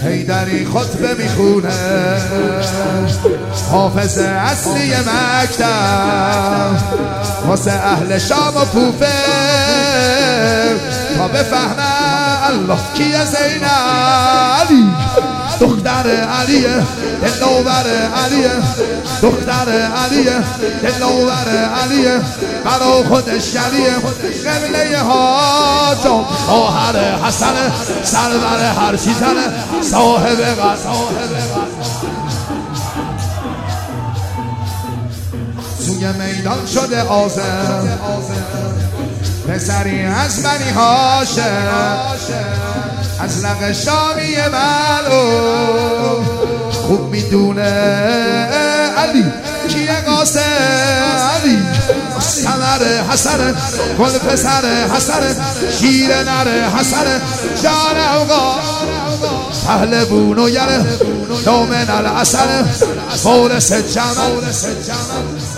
حیدری خطبه میخونه، حافظ اصلی مکتب واسه اهل شام و کوفه تا بفهمه الله کیه زینب علی دختر علیه دلنوبر علیه دختر علیه دلنوبر علیه برا خودش علیه قبله حاجم خواهر حسن سرور هر چیزنه صاحب سوی میدان شده آزم پسری از بنی هاشم از لق شامی معلوم خوب میدونه علی کیه قاسم علی سمر حسن گل پسر حسن شیر نر حسن جان اوقا پهلوون و یره نومن العسل فورس جمل